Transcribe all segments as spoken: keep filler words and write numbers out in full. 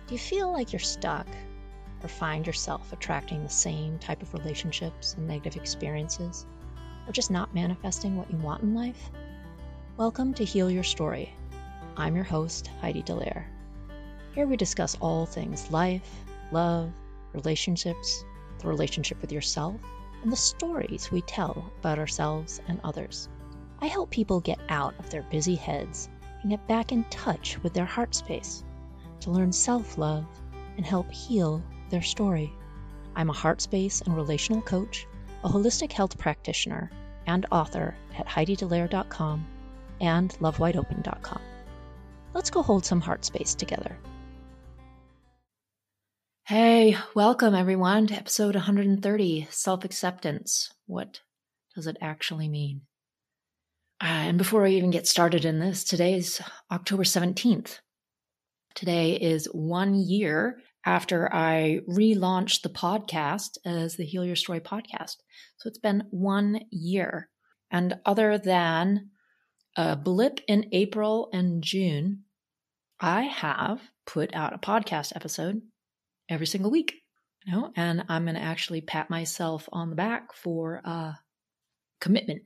Do you feel like you're stuck or find yourself attracting the same type of relationships and negative experiences, or just not manifesting what you want in life? Welcome to Heal Your Story. I'm your host, Heidi Dallaire. Here we discuss all things life, love, relationships, the relationship with yourself, and the stories we tell about ourselves and others. I help people get out of their busy heads and get back in touch with their heart space to learn self-love and help heal their story. I'm a heart space and relational coach, a holistic health practitioner, and author at heidi dallaire dot com and love wide open dot com. Let's go hold some heart space together. Hey, welcome everyone to episode one hundred thirty, Self-Acceptance. What does it actually mean? Uh, and before I even get started in this, today is October seventeenth. Today is one year after I relaunched the podcast as the Heal Your Story podcast. So it's been one year. And other than a blip in April and June, I have put out a podcast episode every single week. You know, and I'm going to actually pat myself on the back for uh, commitment.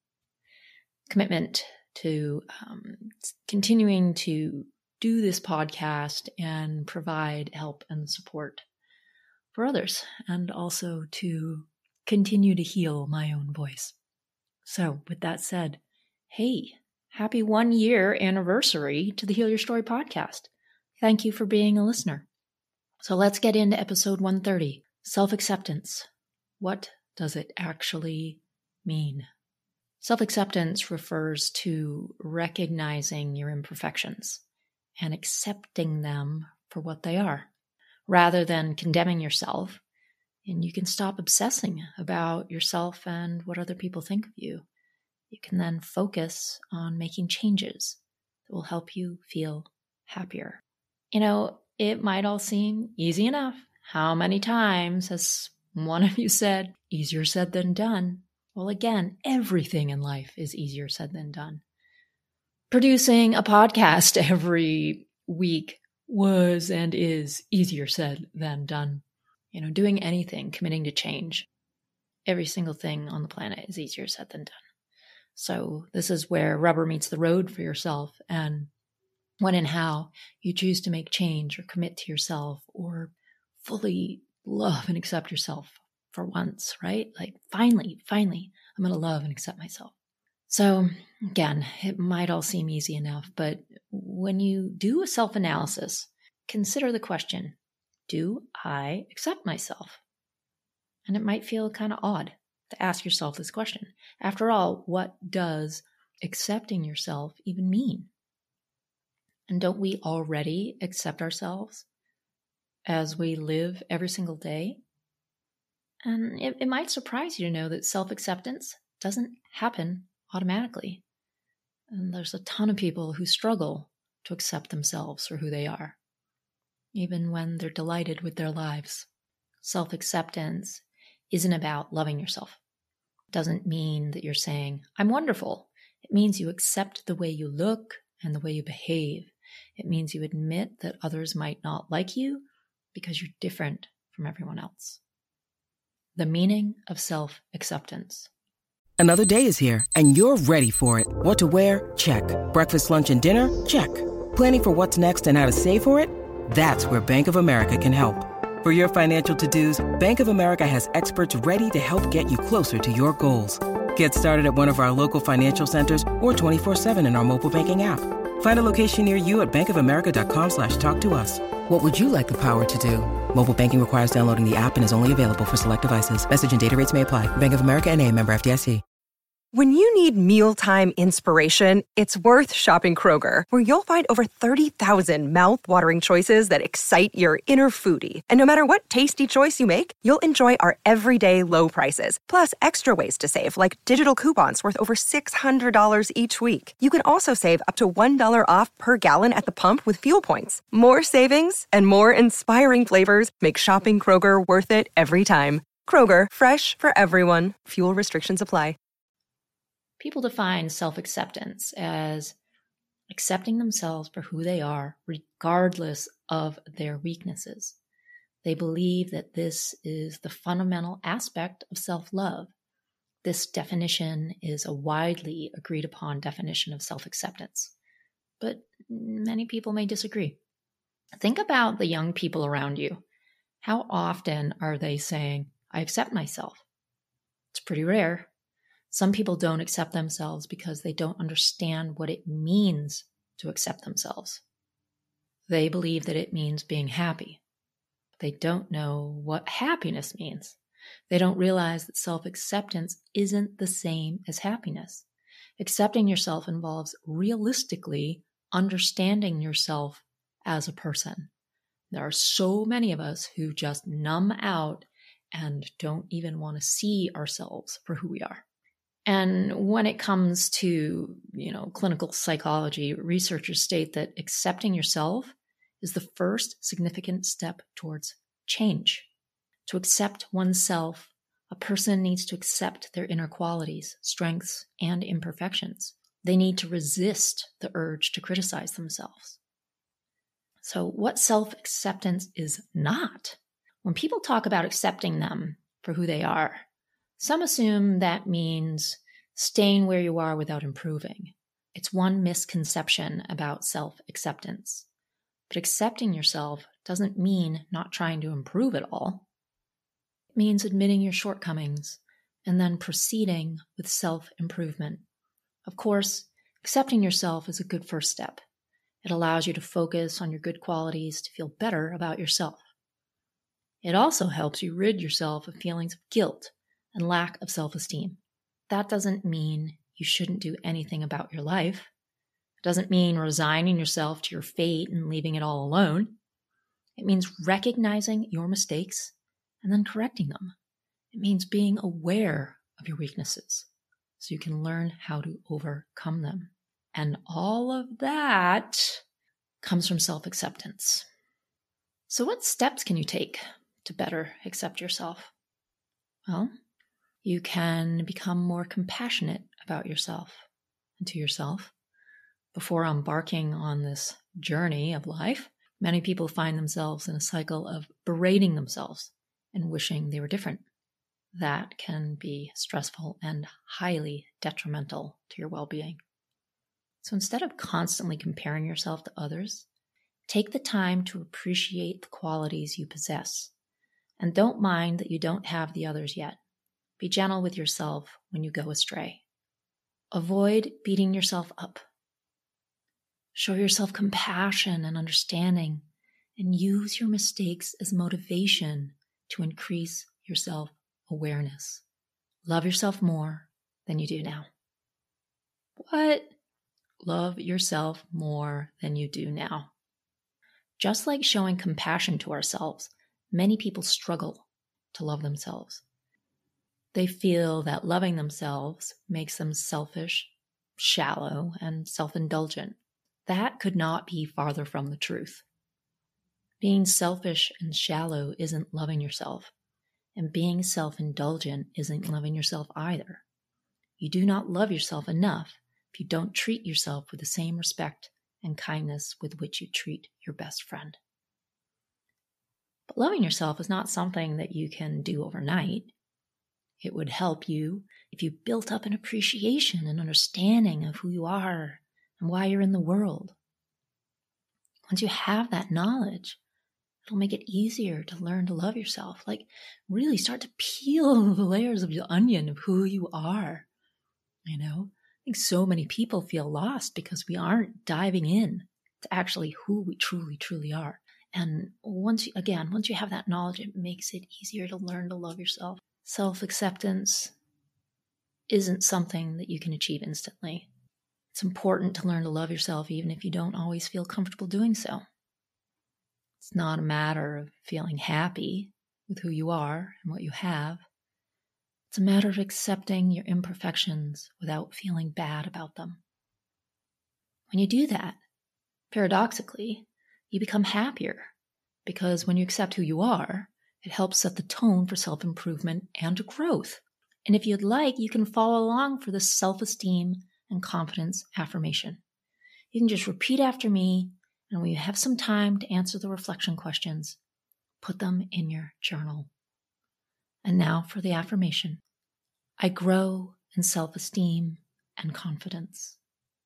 Commitment to um, continuing to do this podcast and provide help and support for others, and also to continue to heal my own voice. So with that said, hey, happy one year anniversary to the Heal Your Story podcast. Thank you for being a listener. So let's get into episode one thirty, Self-Acceptance. What does it actually mean? Self-acceptance refers to recognizing your imperfections and accepting them for what they are, rather than condemning yourself. And you can stop obsessing about yourself and what other people think of you. You can then focus on making changes that will help you feel happier. You know, it might all seem easy enough. How many times has one of you said, easier said than done? Well, again, everything in life is easier said than done. Producing a podcast every week was and is easier said than done. You know, doing anything, committing to change, every single thing on the planet is easier said than done. So this is where rubber meets the road for yourself, and when and how you choose to make change or commit to yourself or fully love and accept yourself for once, right? Like finally, finally, I'm going to love and accept myself. So again, it might all seem easy enough, but when you do a self-analysis, consider the question, do I accept myself? And it might feel kind of odd to ask yourself this question. After all, what does accepting yourself even mean? And don't we already accept ourselves as we live every single day? And it, it might surprise you to know that self-acceptance doesn't happen automatically. And there's a ton of people who struggle to accept themselves for who they are, even when they're delighted with their lives. Self-acceptance isn't about loving yourself. It doesn't mean that you're saying, I'm wonderful. It means you accept the way you look and the way you behave. It means you admit that others might not like you because you're different from everyone else. The meaning of self-acceptance. Another day is here, and you're ready for it. What to wear? Check. Breakfast, lunch, and dinner? Check. Planning for what's next and how to save for it? That's where Bank of America can help. For your financial to-dos, Bank of America has experts ready to help get you closer to your goals. Get started at one of our local financial centers or twenty-four seven in our mobile banking app. Find a location near you at bankofamerica.com slash talk to us. What would you like the power to do? Mobile banking requires downloading the app and is only available for select devices. Message and data rates may apply. Bank of America N A, member F D I C. When you need mealtime inspiration, it's worth shopping Kroger, where you'll find over thirty thousand mouth-watering choices that excite your inner foodie. And no matter what tasty choice you make, you'll enjoy our everyday low prices, plus extra ways to save, like digital coupons worth over six hundred dollars each week. You can also save up to one dollar off per gallon at the pump with fuel points. More savings and more inspiring flavors make shopping Kroger worth it every time. Kroger, fresh for everyone. Fuel restrictions apply. People define self-acceptance as accepting themselves for who they are, regardless of their weaknesses. They believe that this is the fundamental aspect of self-love. This definition is a widely agreed upon definition of self-acceptance, but many people may disagree. Think about the young people around you. How often are they saying, I accept myself? It's pretty rare. Some people don't accept themselves because they don't understand what it means to accept themselves. They believe that it means being happy. They don't know what happiness means. They don't realize that self-acceptance isn't the same as happiness. Accepting yourself involves realistically understanding yourself as a person. There are so many of us who just numb out and don't even want to see ourselves for who we are. And when it comes to, you know, clinical psychology, researchers state that accepting yourself is the first significant step towards change. To accept oneself, a person needs to accept their inner qualities, strengths, and imperfections. They need to resist the urge to criticize themselves. So what self-acceptance is not? When people talk about accepting them for who they are, some assume that means staying where you are without improving. It's one misconception about self-acceptance. But accepting yourself doesn't mean not trying to improve at all. It means admitting your shortcomings and then proceeding with self-improvement. Of course, accepting yourself is a good first step. It allows you to focus on your good qualities to feel better about yourself. It also helps you rid yourself of feelings of guilt and lack of self-esteem. That doesn't mean you shouldn't do anything about your life. It doesn't mean resigning yourself to your fate and leaving it all alone. It means recognizing your mistakes and then correcting them. It means being aware of your weaknesses so you can learn how to overcome them. And all of that comes from self-acceptance. So what steps can you take to better accept yourself? Well, you can become more compassionate about yourself and to yourself. Before embarking on this journey of life, many people find themselves in a cycle of berating themselves and wishing they were different. That can be stressful and highly detrimental to your well-being. So instead of constantly comparing yourself to others, take the time to appreciate the qualities you possess. And don't mind that you don't have the others yet. Be gentle with yourself when you go astray. Avoid beating yourself up. Show yourself compassion and understanding, and use your mistakes as motivation to increase your self-awareness. Love yourself more than you do now. What? Love yourself more than you do now. Just like showing compassion to ourselves, many people struggle to love themselves. They feel that loving themselves makes them selfish, shallow, and self-indulgent. That could not be farther from the truth. Being selfish and shallow isn't loving yourself, and being self-indulgent isn't loving yourself either. You do not love yourself enough if you don't treat yourself with the same respect and kindness with which you treat your best friend. But loving yourself is not something that you can do overnight. It would help you if you built up an appreciation and understanding of who you are and why you're in the world. Once you have that knowledge, it'll make it easier to learn to love yourself. Like, really start to peel the layers of the onion of who you are. You know, I think so many people feel lost because we aren't diving in to actually who we truly, truly are. And once you, again, once you have that knowledge, it makes it easier to learn to love yourself. Self-acceptance isn't something that you can achieve instantly. It's important to learn to love yourself even if you don't always feel comfortable doing so. It's not a matter of feeling happy with who you are and what you have. It's a matter of accepting your imperfections without feeling bad about them. When you do that, paradoxically, you become happier because when you accept who you are, it helps set the tone for self-improvement and growth. And if you'd like, you can follow along for this self-esteem and confidence affirmation. You can just repeat after me, and when you have some time to answer the reflection questions, put them in your journal. And now for the affirmation. I grow in self-esteem and confidence.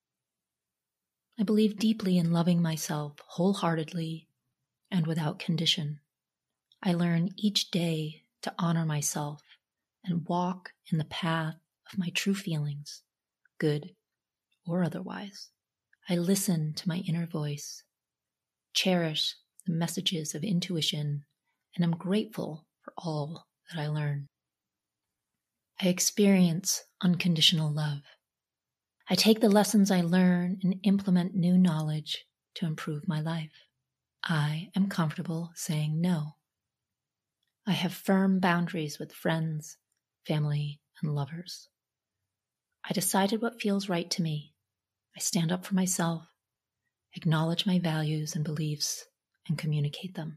I believe deeply in loving myself wholeheartedly and without condition. I learn each day to honor myself and walk in the path of my true feelings, good or otherwise. I listen to my inner voice, cherish the messages of intuition, and am grateful for all that I learn. I experience unconditional love. I take the lessons I learn and implement new knowledge to improve my life. I am comfortable saying no. I have firm boundaries with friends, family, and lovers. I decided what feels right to me. I stand up for myself, acknowledge my values and beliefs, and communicate them.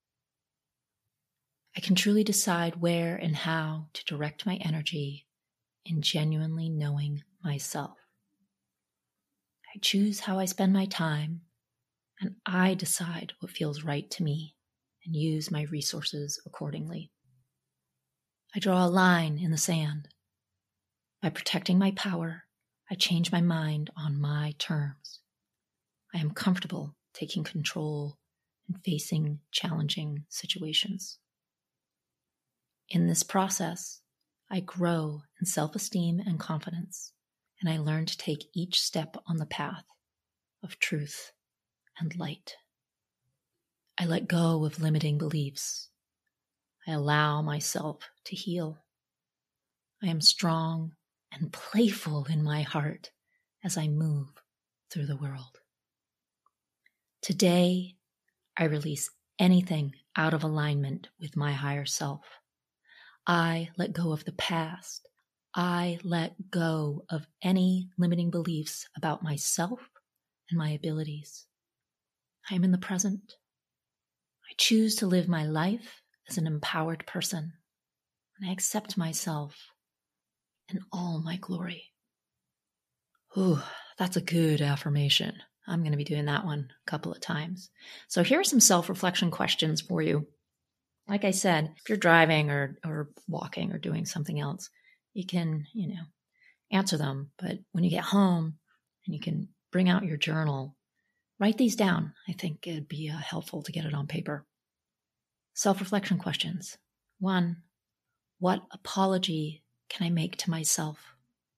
I can truly decide where and how to direct my energy in genuinely knowing myself. I choose how I spend my time, and I decide what feels right to me and use my resources accordingly. I draw a line in the sand. By protecting my power, I change my mind on my terms. I am comfortable taking control and facing challenging situations. In this process, I grow in self-esteem and confidence, and I learn to take each step on the path of truth and light. I let go of limiting beliefs. I allow myself to heal. I am strong and playful in my heart as I move through the world. Today, I release anything out of alignment with my higher self. I let go of the past. I let go of any limiting beliefs about myself and my abilities. I am in the present. I choose to live my life as an empowered person, and I accept myself in all my glory. Ooh, that's a good affirmation. I'm going to be doing that one a couple of times. So here are some self-reflection questions for you. Like I said, if you're driving or, or walking or doing something else, you can, you know, answer them. But when you get home and you can bring out your journal, write these down. I think it'd be uh, helpful to get it on paper. Self-reflection questions. One, what apology can I make to myself?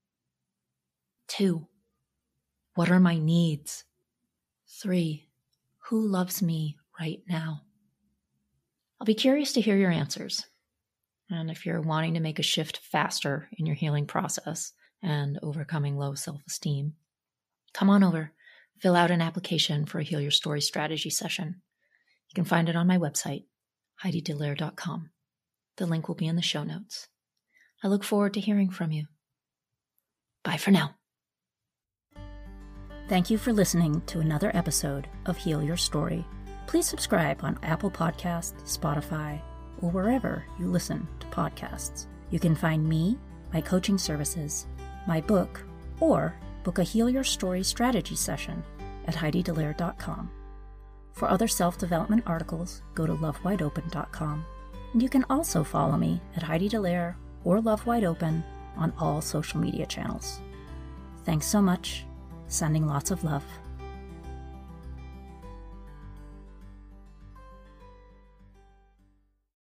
Two, what are my needs? Three, who loves me right now? I'll be curious to hear your answers. And if you're wanting to make a shift faster in your healing process and overcoming low self-esteem, come on over, fill out an application for a Heal Your Story strategy session. You can find it on my website, heidi dallaire dot com. The link will be in the show notes. I look forward to hearing from you. Bye for now. Thank you for listening to another episode of Heal Your Story. Please subscribe on Apple Podcasts, Spotify, or wherever you listen to podcasts. You can find me, my coaching services, my book, or book a Heal Your Story strategy session at heidi dallaire dot com. For other self-development articles, go to love wide open dot com. And you can also follow me at Heidi Dallaire or Love Wide Open on all social media channels. Thanks so much. Sending lots of love.